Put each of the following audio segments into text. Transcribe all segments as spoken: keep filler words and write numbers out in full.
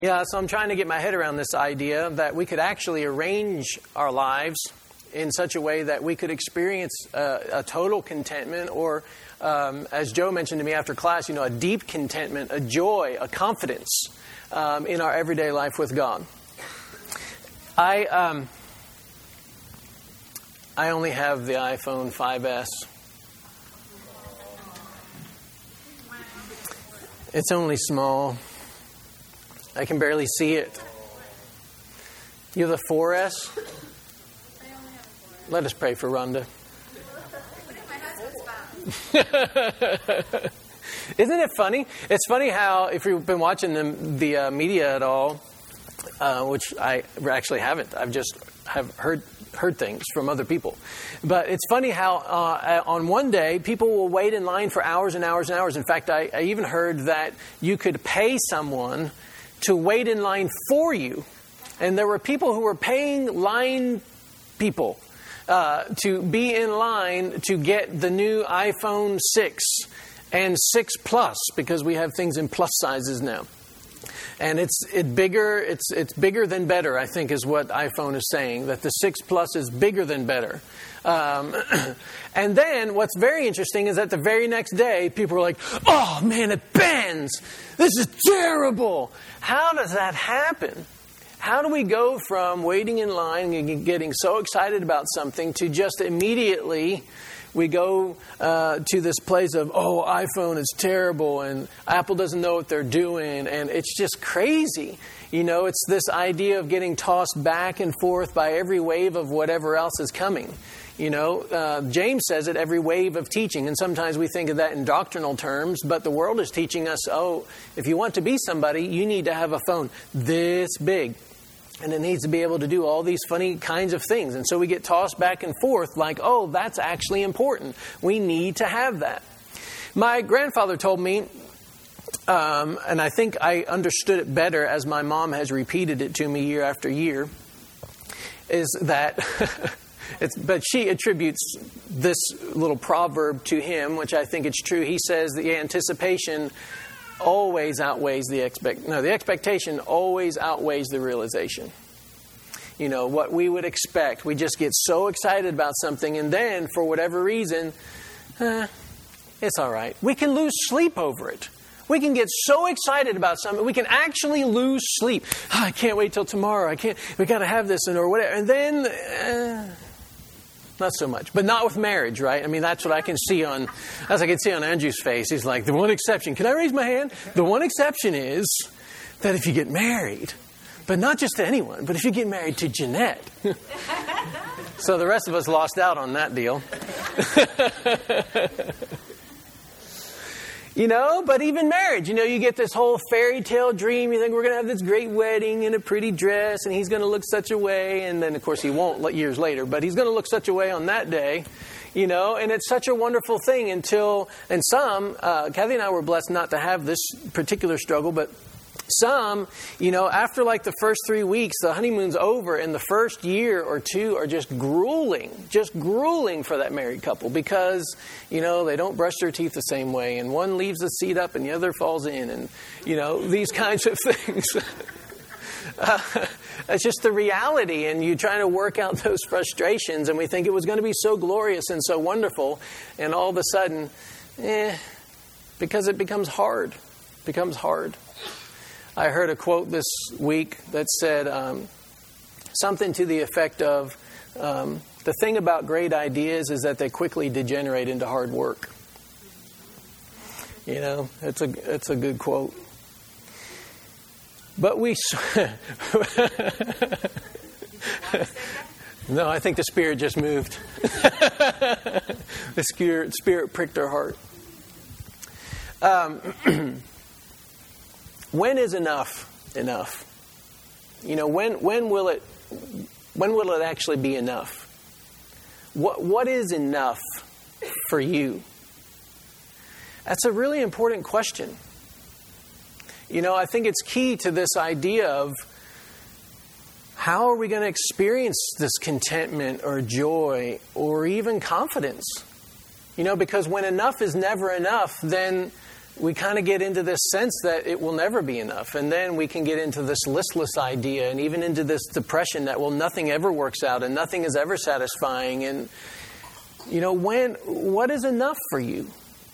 Yeah, so I'm trying to get my head around this idea that we could actually arrange our lives in such a way that we could experience a, a total contentment or, um, as Joe mentioned to me after class, you know, a deep contentment, a joy, a confidence um, in our everyday life with God. I um, I only have the iPhone five S. It's only small. I can barely see it. You have the four S? Let us pray for Rhonda. Isn't it funny? It's funny how, if you've been watching the, the uh, media at all, uh, which I actually haven't. I've just have heard heard things from other people. But it's funny how uh, on one day, people will wait in line for hours and hours and hours. In fact, I, I even heard that you could pay someone to wait in line for you. And there were people who were paying line people uh, to be in line to get the new iPhone six and six Plus, because we have things in plus sizes now. And it's it bigger. It's it's bigger than better, I think, is what iPhone is saying. That the six Plus is bigger than better. Um, and then what's very interesting is that the very next day, people were like, "Oh man, it bends. This is terrible." How does that happen? How do we go from waiting in line and getting so excited about something to just immediately we go uh, to this place of, oh, iPhone is terrible and Apple doesn't know what they're doing, and it's just crazy. You know, it's this idea of getting tossed back and forth by every wave of whatever else is coming. You know, uh, James says it, every wave of teaching, and sometimes we think of that in doctrinal terms, but the world is teaching us, oh, if you want to be somebody, you need to have a phone this big. And it needs to be able to do all these funny kinds of things. And so we get tossed back and forth like, oh, that's actually important. We need to have that. My grandfather told me, um, and I think I understood it better as my mom has repeated it to me year after year, is that, it's, but she attributes this little proverb to him, which I think it's true. He says the anticipation always outweighs the expect. No, the expectation always outweighs the realization. You know, what we would expect. We just get so excited about something, and then, for whatever reason, eh, it's all right. We can lose sleep over it. We can get so excited about something, we can actually lose sleep. Oh, I can't wait till tomorrow. I can't. We got to have this, and or whatever. And then, eh, not so much. But not with marriage, right? I mean, that's what I can see on, as I can see on Andrew's face. He's like, the one exception. Can I raise my hand? The one exception is that if you get married, but not just to anyone, but if you get married to Jeanette. So the rest of us lost out on that deal. You know, but even marriage, you know, you get this whole fairy tale dream. You think we're going to have this great wedding in a pretty dress, and he's going to look such a way. And then, of course, he won't years later, but he's going to look such a way on that day, you know. And it's such a wonderful thing until, and some, uh, Kathy and I were blessed not to have this particular struggle, but some, you know, after like the first three weeks, the honeymoon's over, and the first year or two are just grueling, just grueling for that married couple because, you know, they don't brush their teeth the same way, and one leaves the seat up and the other falls in, and, you know, these kinds of things. uh, it's just the reality, and you trying to work out those frustrations, and we think it was going to be so glorious and so wonderful, and all of a sudden, eh, because it becomes hard, becomes hard. I heard a quote this week that said um, something to the effect of, um, the thing about great ideas is that they quickly degenerate into hard work. You know, it's a, it's a good quote. But we... No, I think the Spirit just moved. The Spirit, Spirit pricked our heart. Um... When is enough enough? You know, when when will it when will it actually be enough? What what is enough for you? That's a really important question. You know, I think it's key to this idea of how are we going to experience this contentment or joy or even confidence? You know, because when enough is never enough, then we kind of get into this sense that it will never be enough. And then we can get into this listless idea and even into this depression that, well, nothing ever works out and nothing is ever satisfying. And, you know, when, what is enough for you?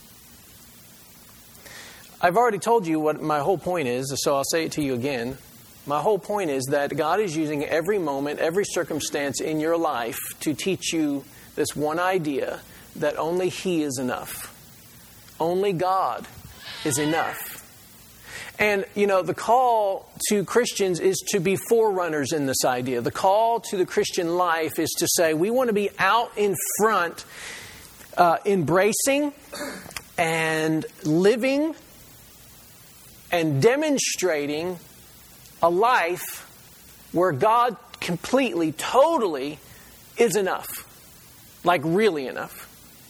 I've already told you what my whole point is, so I'll say it to you again. My whole point is that God is using every moment, every circumstance in your life to teach you this one idea, that only He is enough. Only God is enough. And, you know, the call to Christians is to be forerunners in this idea. The call to the Christian life is to say we want to be out in front, uh, embracing and living and demonstrating a life where God completely, totally is enough. Like really enough.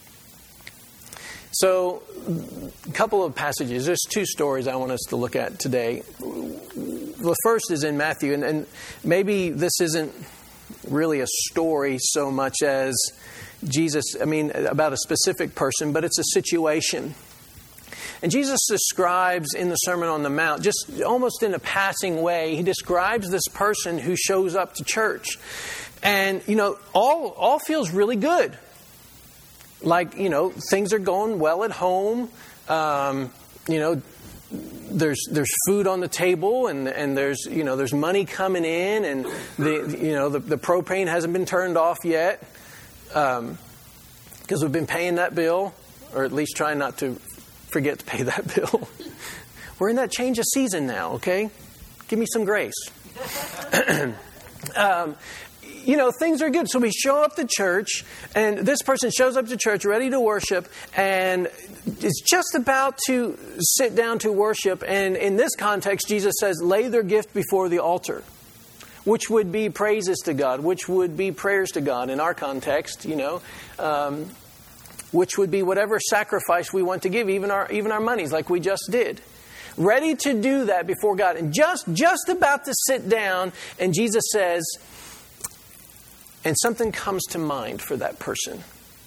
So, a couple of passages. There's two stories I want us to look at today. The first is in Matthew, and, and maybe this isn't really a story so much as Jesus, I mean, about a specific person, but it's a situation. And Jesus describes in the Sermon on the Mount, just almost in a passing way, He describes this person who shows up to church. And, you know, all all feels really good. Like, you know, things are going well at home. Um, you know, there's there's food on the table, and, and there's, you know, there's money coming in, and the you know the, the propane hasn't been turned off yet um, because we've been paying that bill, or at least trying not to forget to pay that bill. We're in that change of season now, okay? Give me some grace. um, you know, things are good. So we show up to church, and this person shows up to church ready to worship, and is just about to sit down to worship. And in this context, Jesus says, lay their gift before the altar, which would be praises to God, which would be prayers to God in our context, you know. Um, which would be whatever sacrifice we want to give, even our even our monies, like we just did. Ready to do that before God. And just, just about to sit down, and Jesus says, and something comes to mind for that person.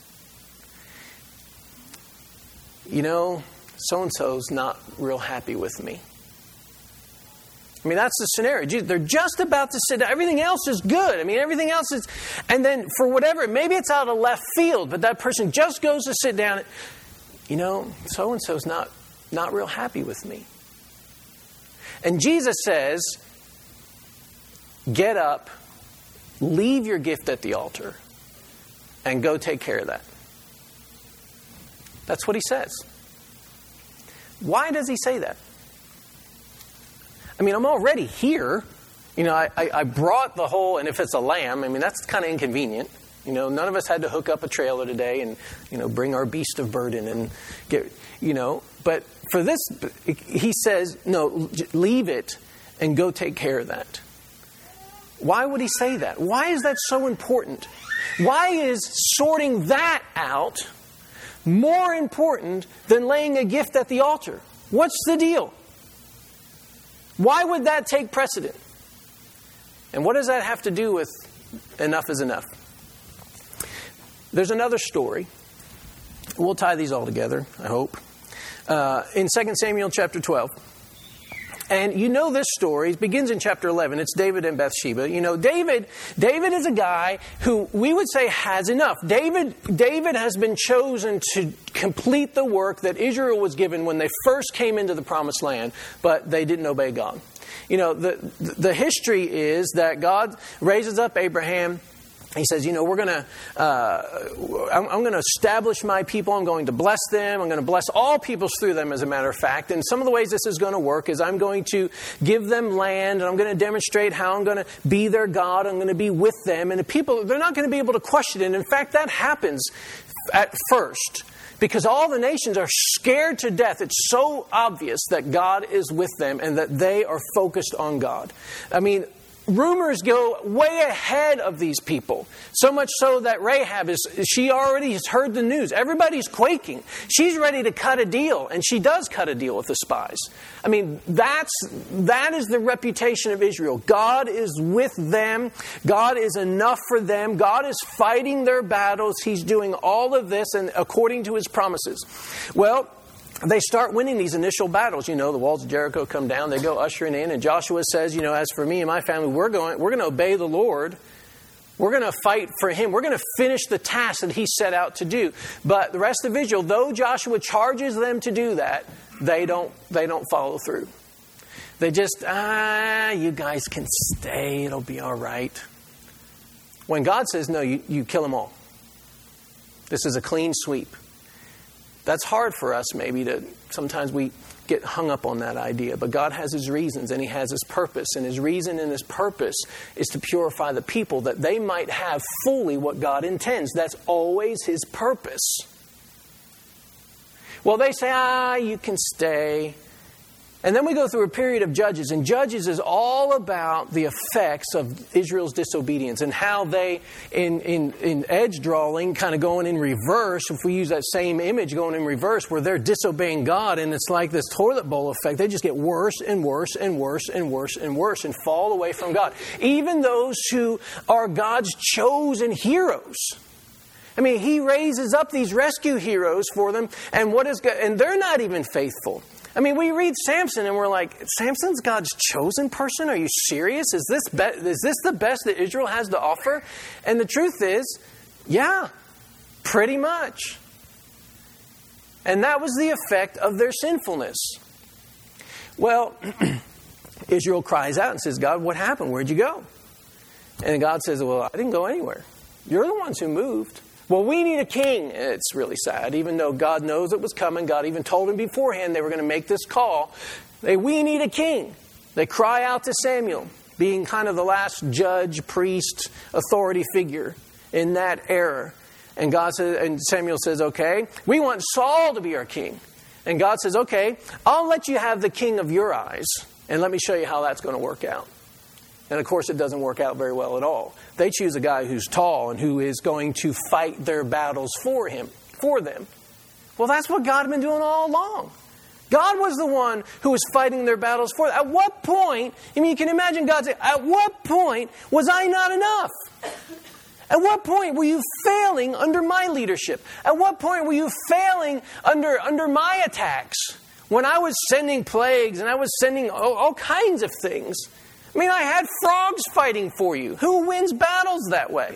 You know, so-and-so's not real happy with me. I mean, that's the scenario. They're just about to sit down. Everything else is good. I mean, everything else is... And then, for whatever, maybe it's out of left field, but that person just goes to sit down. You know, so-and-so's not, not real happy with me. And Jesus says, get up, leave your gift at the altar, and go take care of that. That's what He says. Why does He say that? I mean, I'm already here. You know, I, I, I brought the whole, and if it's a lamb, I mean, that's kind of inconvenient. You know, none of us had to hook up a trailer today and, you know, bring our beast of burden and get, you know. But for this, He says, no, leave it and go take care of that. Why would He say that? Why is that so important? Why is sorting that out more important than laying a gift at the altar? What's the deal? Why would that take precedent? And what does that have to do with enough is enough? There's another story. We'll tie these all together, I hope. Uh, in Second Samuel chapter twelve. And you know this story. It begins in chapter eleven. It's David and Bathsheba. You know, David David is a guy who we would say has enough. David David has been chosen to complete the work that Israel was given when they first came into the promised land, but they didn't obey God. You know, the the history is that God raises up Abraham. He says, you know, we're going to, uh, I'm, I'm going to establish my people. I'm going to bless them. I'm going to bless all peoples through them, as a matter of fact. And some of the ways this is going to work is I'm going to give them land, and I'm going to demonstrate how I'm going to be their God. I'm going to be with them. And the people, they're not going to be able to question it. And in fact, that happens at first, because all the nations are scared to death. It's so obvious that God is with them and that they are focused on God. I mean, rumors go way ahead of these people. So much so that Rahab is, she already has heard the news. Everybody's quaking. She's ready to cut a deal, and she does cut a deal with the spies. I mean, that's, that is the reputation of Israel. God is with them. God is enough for them. God is fighting their battles. He's doing all of this and according to His promises. Well, they start winning these initial battles. You know, the walls of Jericho come down, they go ushering in, and Joshua says, you know, as for me and my family, we're going, we're going to obey the Lord. We're going to fight for Him. We're going to finish the task that He set out to do. But the rest of Israel, though Joshua charges them to do that, they don't, they don't follow through. They just, ah, you guys can stay. It'll be all right. When God says, no, you, you kill them all. This is a clean sweep. That's hard for us maybe to, sometimes we get hung up on that idea. But God has His reasons and He has His purpose. And His reason and His purpose is to purify the people that they might have fully what God intends. That's always His purpose. Well, they say, ah, you can stay. And then we go through a period of Judges. And Judges is all about the effects of Israel's disobedience and how they, in, in, in edge drawing, kind of going in reverse, if we use that same image, going in reverse, where they're disobeying God. And it's like this toilet bowl effect. They just get worse and worse and worse and worse and worse and fall away from God. Even those who are God's chosen heroes. I mean, He raises up these rescue heroes for them. And what is God, and they're not even faithful. I mean, we read Samson and we're like, Samson's God's chosen person? Are you serious? Is this be- is this the best that Israel has to offer? And the truth is, yeah, pretty much. And that was the effect of their sinfulness. Well, Israel cries out and says, God, what happened? Where'd you go? And God says, well, I didn't go anywhere. You're the ones who moved. Well, we need a king. It's really sad. Even though God knows it was coming, God even told him beforehand they were going to make this call. They, we need a king. They cry out to Samuel, being kind of the last judge, priest, authority figure in that era. And God says, and Samuel says, okay, we want Saul to be our king. And God says, okay, I'll let you have the king of your eyes. And let me show you how that's going to work out. And of course, it doesn't work out very well at all. They choose a guy who's tall and who is going to fight their battles for him, for them. Well, that's what God had been doing all along. God was the one who was fighting their battles for them. At what point, I mean, you can imagine God saying, at what point was I not enough? At what point were you failing under my leadership? At what point were you failing under, under my attacks? When I was sending plagues and I was sending all, all kinds of things. I mean, I had frogs fighting for you. Who wins battles that way?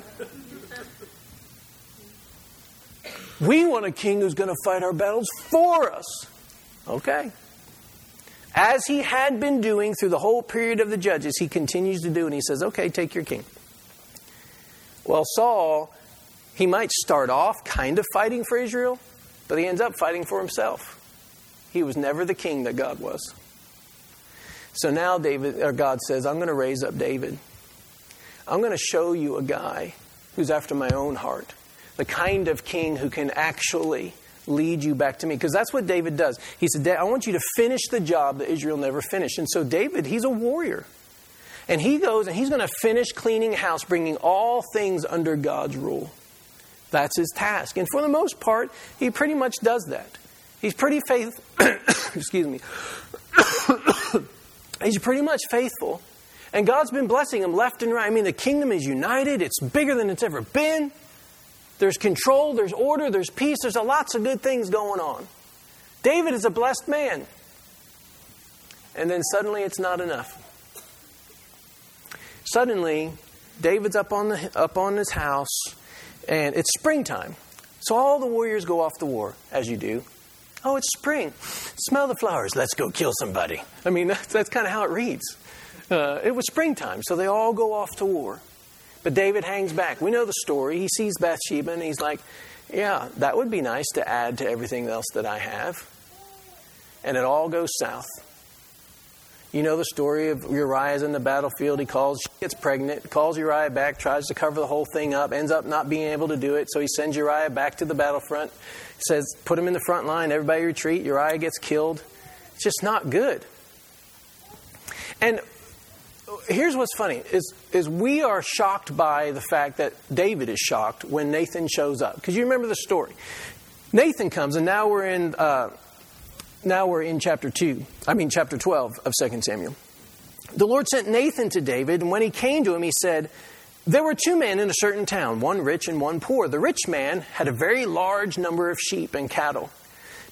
We want a king who's going to fight our battles for us. Okay. As he had been doing through the whole period of the Judges, he continues to do, and he says, okay, take your king. Well, Saul, he might start off kind of fighting for Israel, but he ends up fighting for himself. He was never the king that God was. So now David, or God says, I'm going to raise up David. I'm going to show you a guy who's after my own heart. The kind of king who can actually lead you back to me. Because that's what David does. He said, I want you to finish the job that Israel never finished. And so David, he's a warrior. And he goes and he's going to finish cleaning house, bringing all things under God's rule. That's his task. And for the most part, he pretty much does that. He's pretty faithful. Excuse me. He's pretty much faithful. And God's been blessing him left and right. I mean, the kingdom is united. It's bigger than it's ever been. There's control, there's order, there's peace. There's a lots of good things going on. David is a blessed man. And then suddenly it's not enough. Suddenly, David's up on the up on his house, and it's springtime. So all the warriors go off to war, as you do. Oh, it's spring. Smell the flowers. Let's go kill somebody. I mean, that's, that's kind of how it reads. Uh, it was springtime, so they all go off to war. But David hangs back. We know the story. He sees Bathsheba, and he's like, yeah, that would be nice to add to everything else that I have. And it all goes south. You know the story of Uriah's in the battlefield. He calls, she gets pregnant, calls Uriah back, tries to cover the whole thing up, ends up not being able to do it. So he sends Uriah back to the battlefront. Says, put him in the front line, everybody retreat. Uriah gets killed. It's just not good. And here's what's funny, is, is we are shocked by the fact that David is shocked when Nathan shows up. Because you remember the story. Nathan comes, and now we're in... Uh, Now we're in chapter two, I mean chapter twelve of Second Samuel. The Lord sent Nathan to David, and when he came to him, he said, there were two men in a certain town, one rich and one poor. The rich man had a very large number of sheep and cattle.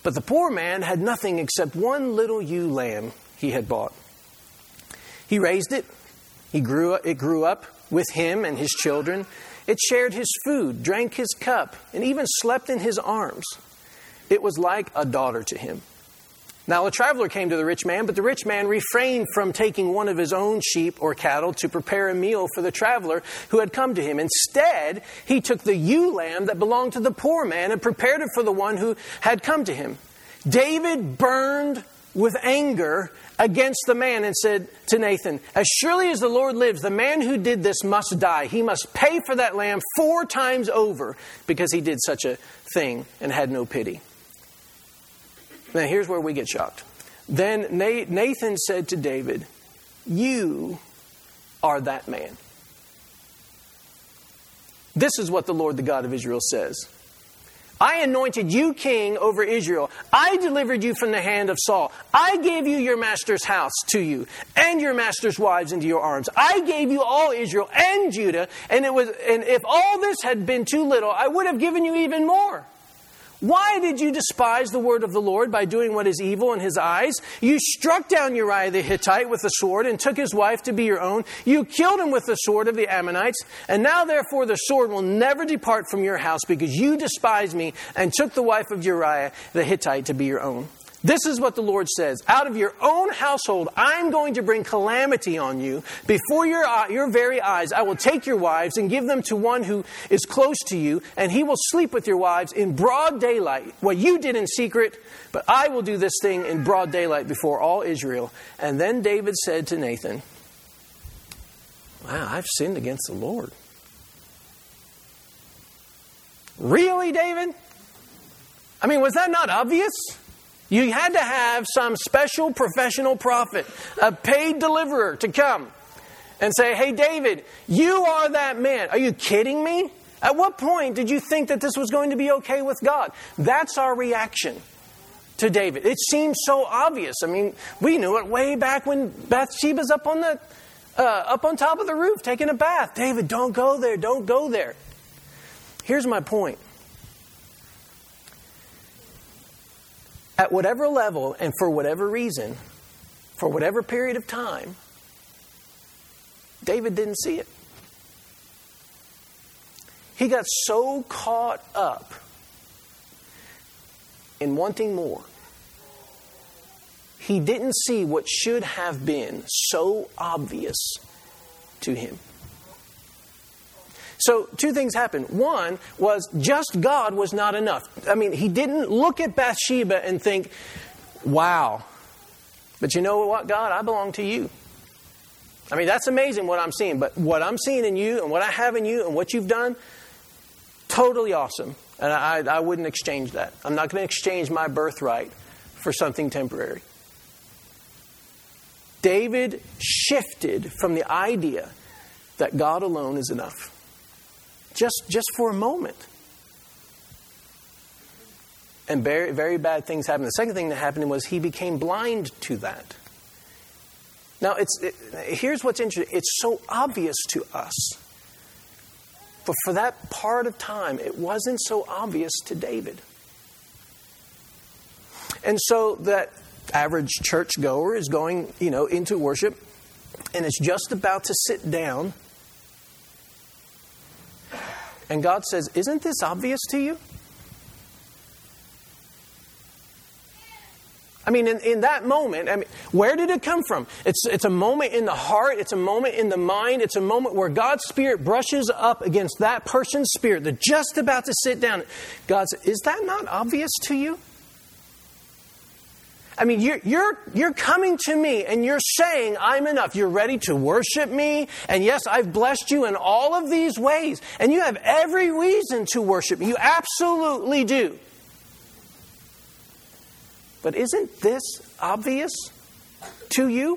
But the poor man had nothing except one little ewe lamb he had bought. He raised it. He grew up, it grew up with him and his children. It shared his food, drank his cup, and even slept in his arms. It was like a daughter to him. Now a traveler came to the rich man, but the rich man refrained from taking one of his own sheep or cattle to prepare a meal for the traveler who had come to him. Instead, he took the ewe lamb that belonged to the poor man and prepared it for the one who had come to him. David burned with anger against the man and said to Nathan, "As surely as the Lord lives, the man who did this must die. He must pay for that lamb four times over because he did such a thing and had no pity." Now here's where we get shocked. Then Nathan said to David, "You are that man." This is what the Lord, the God of Israel, says. "I anointed you king over Israel. I delivered you from the hand of Saul. I gave you your master's house to you and your master's wives into your arms. I gave you all Israel and Judah. And it was, and if all this had been too little, I would have given you even more. Why did you despise the word of the Lord by doing what is evil in his eyes? You struck down Uriah the Hittite with the sword and took his wife to be your own. You killed him with the sword of the Ammonites. And now, therefore, the sword will never depart from your house because you despised me and took the wife of Uriah the Hittite to be your own. This is what the Lord says. Out of your own household, I'm going to bring calamity on you. Before your, your very eyes, I will take your wives and give them to one who is close to you, and he will sleep with your wives in broad daylight. What you did in secret, but I will do this thing in broad daylight before all Israel." And then David said to Nathan, "Wow, I've sinned against the Lord." Really, David? I mean, was that not obvious? You had to have some special professional prophet, a paid deliverer, to come and say, "Hey, David, you are that man." Are you kidding me? At what point did you think that this was going to be okay with God? That's our reaction to David. It seems so obvious. I mean, we knew it way back when Bathsheba's up on the uh, up on top of the roof taking a bath. David, don't go there. Don't go there. Here's my point. At whatever level and for whatever reason, for whatever period of time, David didn't see it. He got so caught up in wanting more. He didn't see what should have been so obvious to him. So two things happened. One was just God was not enough. I mean, he didn't look at Bathsheba and think, "Wow, but you know what, God? I belong to you." I mean, that's amazing what I'm seeing. But what I'm seeing in you and what I have in you and what you've done, totally awesome. And I, I wouldn't exchange that. I'm not going to exchange my birthright for something temporary. David shifted from the idea that God alone is enough. Just, just for a moment. And very, very bad things happened. The second thing that happened was he became blind to that. Now, it's it, here's what's interesting. It's so obvious to us. But for that part of time, it wasn't so obvious to David. And so that average churchgoer is going, you know, into worship, and it's just about to sit down. And God says, "Isn't this obvious to you?" I mean, in, in that moment, I mean, where did it come from? It's, it's a moment in the heart. It's a moment in the mind. It's a moment where God's Spirit brushes up against that person's spirit. They're just about to sit down. God says, "Is that not obvious to you?" I mean, you're, you're, you're coming to me and you're saying, "I'm enough." You're ready to worship me. And yes, I've blessed you in all of these ways. And you have every reason to worship me. You absolutely do. But isn't this obvious to you?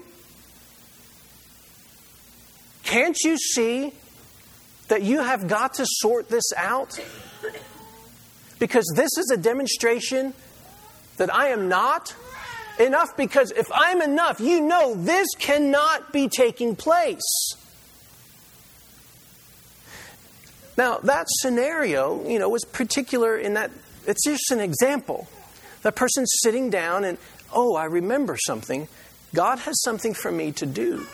Can't you see that you have got to sort this out? Because this is a demonstration that I am not enough. Because if I'm enough, you know this cannot be taking place. Now, that scenario, you know, was particular in that it's just an example. That person's sitting down and, oh, I remember something. God has something for me to do.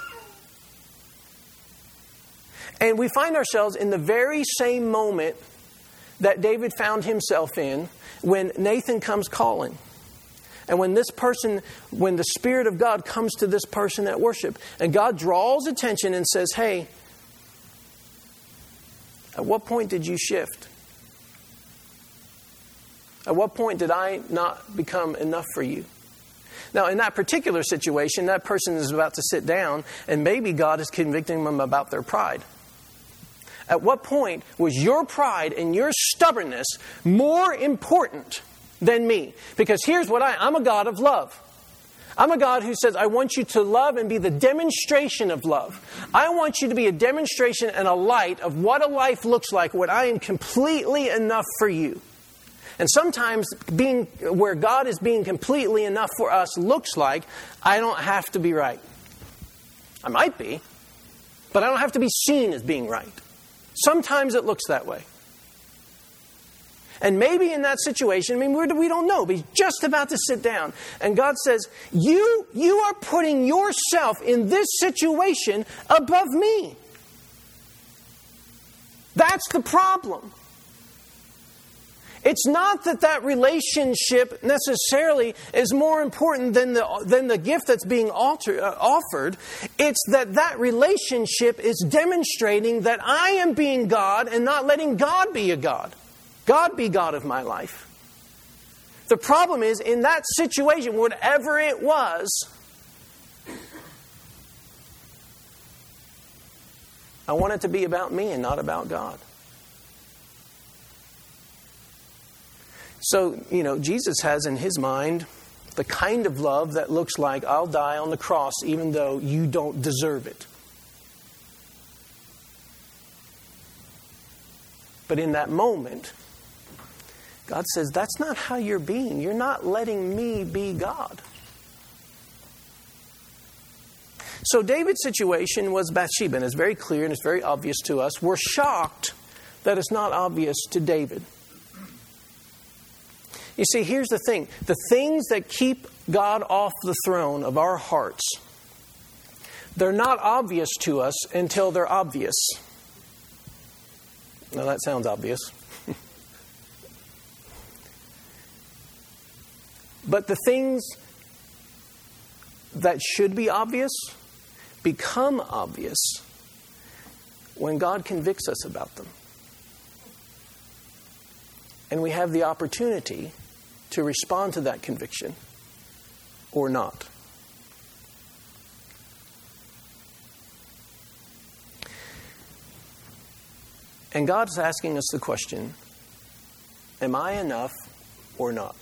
And we find ourselves in the very same moment that David found himself in when Nathan comes calling. And when this person, when the Spirit of God comes to this person at worship, and God draws attention and says, hey, at what point did you shift? At what point did I not become enough for you? Now, in that particular situation, that person is about to sit down, and maybe God is convicting them about their pride. At what point was your pride and your stubbornness more important than me? Because here's what I, I'm a God of love. I'm a God who says, I want you to love and be the demonstration of love. I want you to be a demonstration and a light of what a life looks like when I am completely enough for you. And sometimes being where God is being completely enough for us looks like I don't have to be right. I might be, but I don't have to be seen as being right. Sometimes it looks that way. And maybe in that situation, I mean, we're, we don't know, but he's just about to sit down. And God says, you, you are putting yourself in this situation above me. That's the problem. It's not that that relationship necessarily is more important than the than the gift that's being alter, uh, offered. It's that that relationship is demonstrating that I am being God and not letting God be a God. God be God of my life. The problem is, in that situation, whatever it was, I want it to be about me and not about God. So, you know, Jesus has in his mind the kind of love that looks like I'll die on the cross even though you don't deserve it. But in that moment, God says, that's not how you're being. You're not letting me be God. So David's situation was Bathsheba, and it's very clear and it's very obvious to us. We're shocked that it's not obvious to David. You see, here's the thing. The things that keep God off the throne of our hearts, they're not obvious to us until they're obvious. Now that sounds obvious. But the things that should be obvious become obvious when God convicts us about them. And we have the opportunity to respond to that conviction or not. And God's asking us the question, am I enough or not?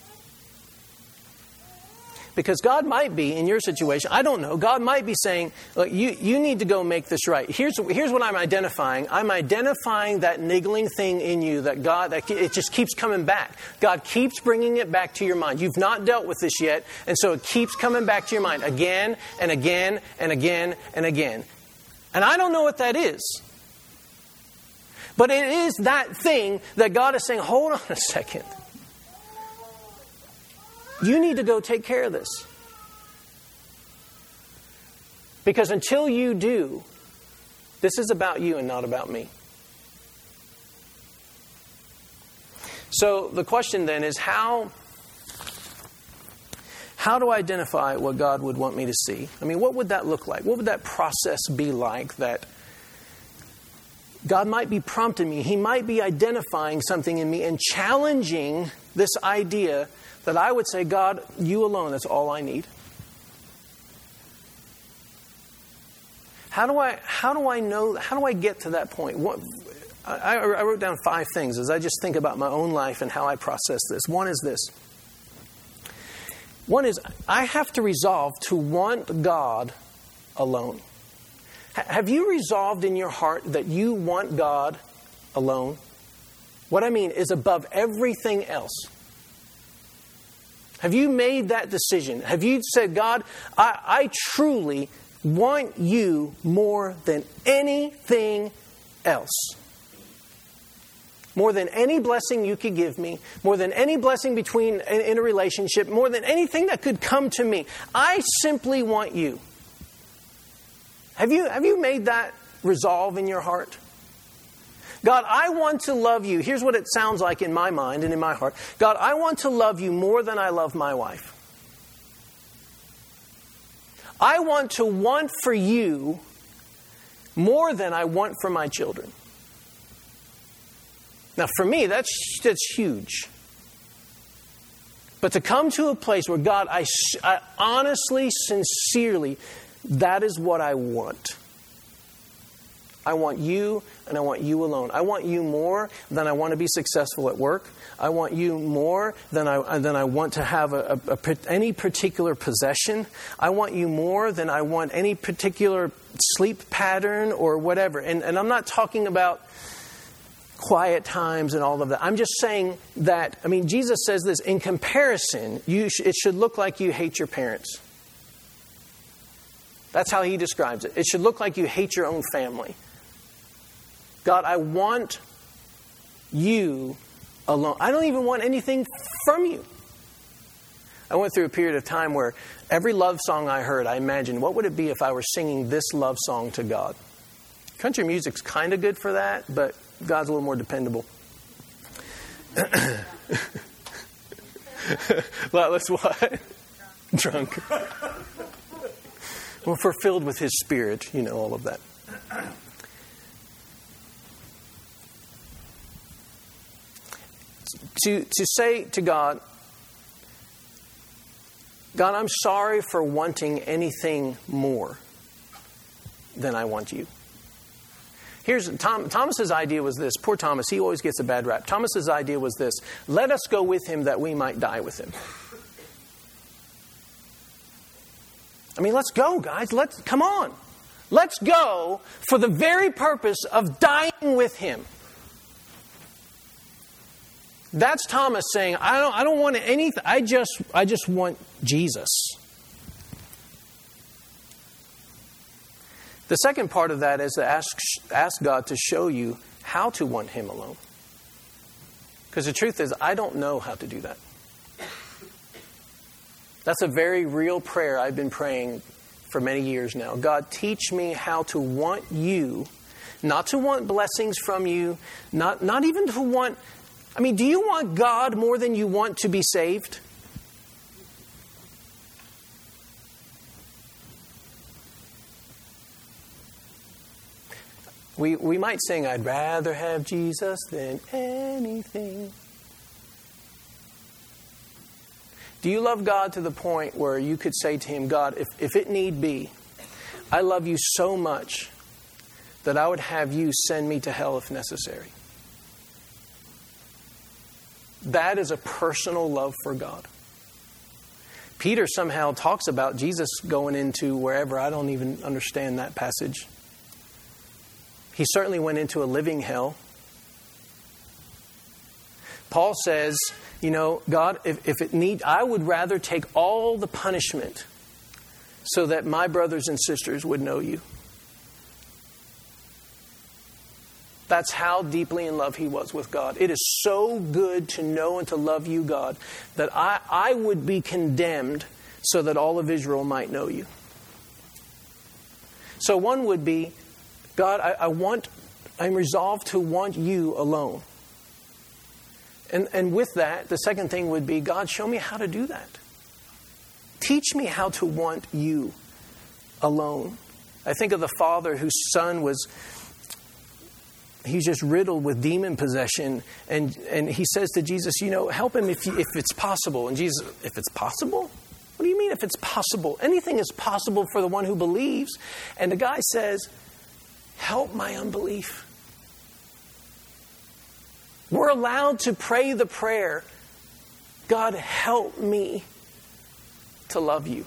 Because God might be, in your situation, I don't know, God might be saying, look, you, you need to go make this right. Here's, here's what I'm identifying. I'm identifying that niggling thing in you that God, that it just keeps coming back. God keeps bringing it back to your mind. You've not dealt with this yet, and so it keeps coming back to your mind again and again and again and again. And I don't know what that is. But it is that thing that God is saying, hold on a second. You need to go take care of this. Because until you do, this is about you and not about me. So the question then is how, how do I identify what God would want me to see? I mean, what would that look like? What would that process be like that God might be prompting me? He might be identifying something in me and challenging this idea that I would say, God, you alone, that's all I need. How do I how do I know, how do I get to that point? What, I, I wrote down five things as I just think about my own life and how I process this. One is this. One is I have to resolve to want God alone. H- have you resolved in your heart that you want God alone? What I mean is above everything else. Have you made that decision? Have you said, God, I, I truly want you more than anything else? more than any blessing you could give me, more than any blessing between in, in a relationship, more than anything that could come to me. I simply want you. Have you, have you made that resolve in your heart? God, I want to love you. Here's what it sounds like in my mind and in my heart. God, I want to love you more than I love my wife. I want to want for you more than I want for my children. Now, for me, that's, that's huge. But to come to a place where, God, I, I honestly, sincerely, that is what I want. I want you, and I want you alone. I want you more than I want to be successful at work. I want you more than I than I want to have a, a, a, any particular possession. I want you more than I want any particular sleep pattern or whatever. And, and I'm not talking about quiet times and all of that. I'm just saying that, I mean, Jesus says this, in comparison, you sh- it should look like you hate your parents. That's how he describes it. It should look like you hate your own family. God, I want you alone. I don't even want anything from you. I went through a period of time where every love song I heard, I imagined, what would it be if I were singing this love song to God? Country music's kind of good for that, but God's a little more dependable. Well, let's what? Drunk. Well, if we're filled with His Spirit, you know, all of that. To, to say to God, God, I'm sorry for wanting anything more than I want you. Here's Tom, Thomas's idea was this. Poor Thomas, he always gets a bad rap. Thomas's idea was this. Let us go with him that we might die with him. I mean, let's go, guys. Let's come on. Let's go for the very purpose of dying with him. That's Thomas saying, I don't I don't want anything. I just I just want Jesus. The second part of that is to ask ask God to show you how to want him alone. Because the truth is, I don't know how to do that. That's a very real prayer I've been praying for many years now. God, teach me how to want you, not to want blessings from you, not, not even to want... I mean, do you want God more than you want to be saved? We, we might sing, I'd rather have Jesus than anything. Do you love God to the point where you could say to him, God, if, if it need be, I love you so much that I would have you send me to hell if necessary. That is a personal love for God. Peter somehow talks about Jesus going into wherever. I don't even understand that passage. He certainly went into a living hell. Paul says, you know, God, if, if it need, I would rather take all the punishment so that my brothers and sisters would know you. That's how deeply in love he was with God. It is so good to know and to love you, God, that I, I would be condemned so that all of Israel might know you. So one would be, God, I, I want, I'm resolved to want you alone. And, and with that, the second thing would be, God, show me how to do that. Teach me how to want you alone. I think of the father whose son was, he's just riddled with demon possession. And, and he says to Jesus, you know, help him if, you, if it's possible. And Jesus, if it's possible? What do you mean if it's possible? Anything is possible for the one who believes. And the guy says, help my unbelief. We're allowed to pray the prayer, God, help me to love you.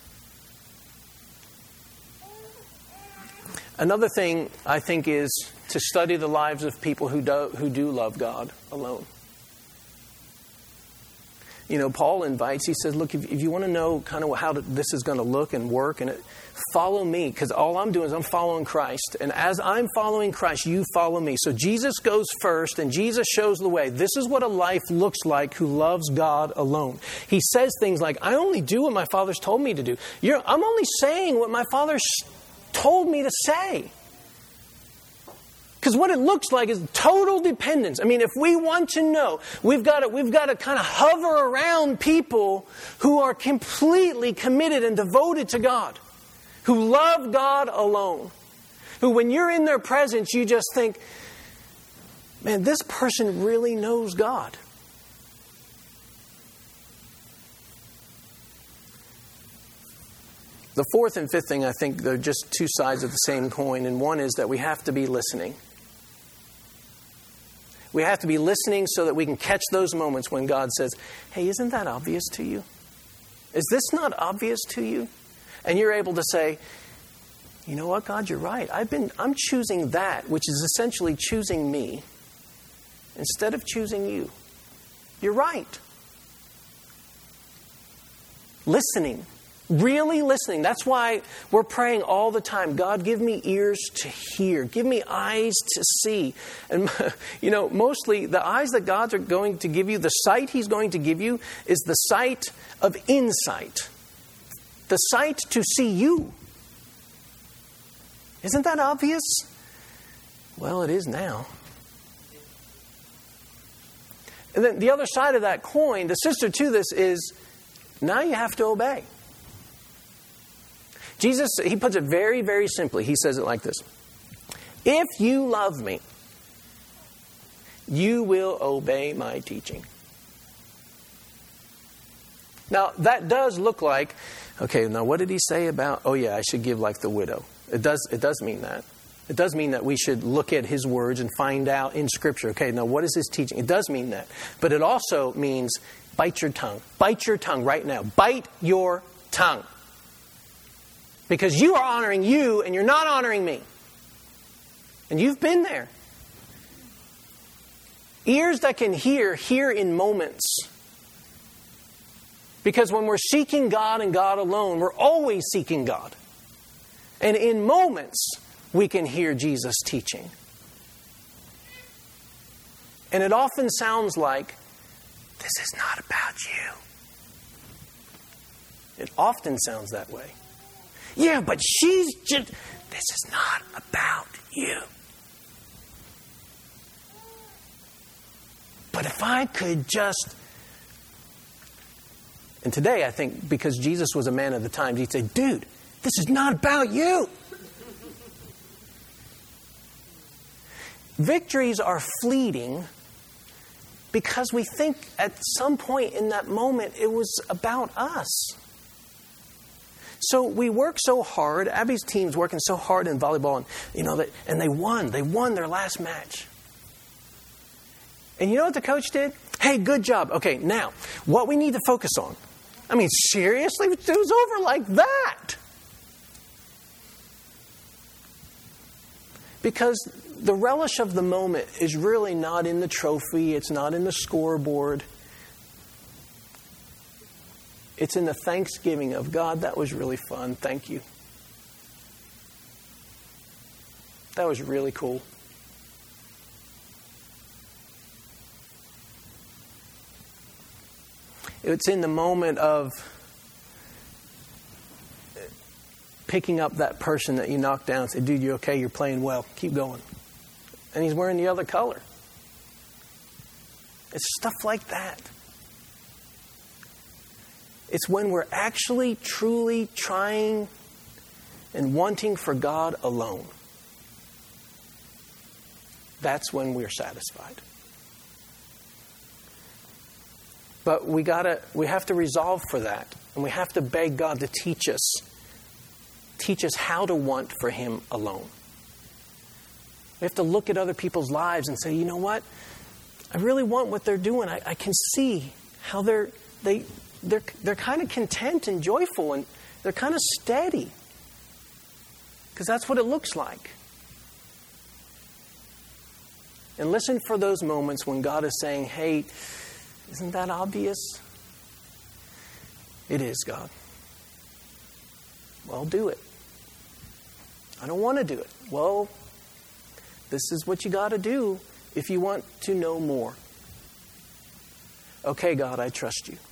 Another thing I think is to study the lives of people who do, who do love God alone. you know, Paul invites, he says, look, if, if you want to know kind of how to, this is going to look and work, and it, follow me, because all I'm doing is I'm following Christ. And as I'm following Christ, you follow me. So Jesus goes first, and Jesus shows the way. This is what a life looks like who loves God alone. He says things like, I only do what my Father's told me to do. You're, I'm only saying what my Father told me to say. Because what it looks like is total dependence. I mean, if we want to know, we've got to, we've got to kind of hover around people who are completely committed and devoted to God, who love God alone, who when you're in their presence, you just think, man, this person really knows God. The fourth and fifth thing, I think they're just two sides of the same coin, and one is that we have to be listening. We have to be listening so that we can catch those moments when God says, hey, isn't that obvious to you? Is this not obvious to you? And you're able to say, you know what, God, you're right. I've been, I'm choosing that, which is essentially choosing me, instead of choosing you. You're right. Listening. Really listening. That's why we're praying all the time. God, give me ears to hear. Give me eyes to see. And, you know, mostly the eyes that God's are going to give you, the sight He's going to give you is the sight of insight. The sight to see you. Isn't that obvious? Well, it is now. And then the other side of that coin, the sister to this is, now you have to obey. Jesus, He puts it very, very simply. He says it like this. If you love me, you will obey my teaching. Now, that does look like, okay, now what did He say about, oh yeah, I should give like the widow. It does, it does mean that. It does mean that we should look at His words and find out in Scripture, okay, now what is His teaching? It does mean that. But it also means bite your tongue. Bite your tongue right now. Bite your tongue. Because you are honoring you and you're not honoring me. And you've been there. Ears that can hear, hear in moments. Because when we're seeking God and God alone, we're always seeking God. And in moments, we can hear Jesus teaching. And it often sounds like, this is not about you. It often sounds that way. Yeah, but she's just, this is not about you. But if I could just, and today I think because Jesus was a man of the times, he'd say, dude, this is not about you. Victories are fleeting because we think at some point in that moment it was about us. So we work so hard. Abby's team's working so hard in volleyball, and you know, that, and they won. They won their last match. And you know what the coach did? Hey, good job. Okay, now what we need to focus on. I mean, seriously, it was over like that. Because the relish of the moment is really not in the trophy. It's not in the scoreboard. It's in the thanksgiving of God. That was really fun. Thank you. That was really cool. It's in the moment of picking up that person that you knocked down and say, dude, you okay? You're playing well. Keep going. And he's wearing the other color. It's stuff like that. It's when we're actually, truly trying and wanting for God alone. That's when we're satisfied. But we gotta, we have to resolve for that. And we have to beg God to teach us. Teach us how to want for Him alone. We have to look at other people's lives and say, you know what? I really want what they're doing. I, I can see how they're they they're they're kind of content and joyful, and they're kind of steady. Because that's what it looks like. And listen for those moments when God is saying, hey, isn't that obvious? It is, God. Well, do it. I don't want to do it. Well, this is what you got to do if you want to know more. Okay, God, I trust you.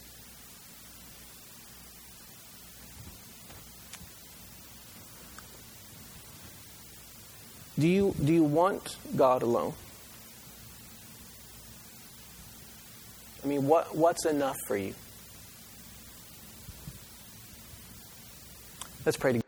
Do you, do you want God alone? I mean, what, what's enough for you? Let's pray together.